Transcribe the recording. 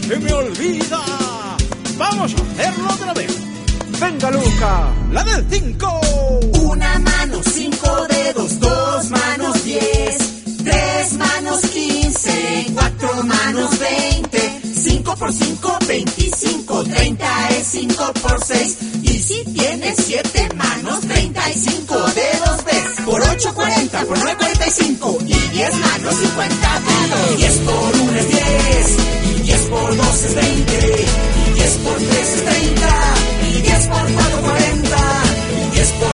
se me olvida. Vamos a hacerlo otra vez. Venga, Luca, la del 5. Una mano, 5 dedos, 2 manos, 10, 3 manos, 15, 4 manos, 20, 5 por 5, 25, 30 es 5 por 6. Y si tienes 7 manos, 35 dedos ves. Por 8, 40, por 9, 45. Y 10 manos, 50 dedos. 10 por 1 es 10. Y 10 por 2 es 20. Y 10 por 3 es 30. Y 10 por 4,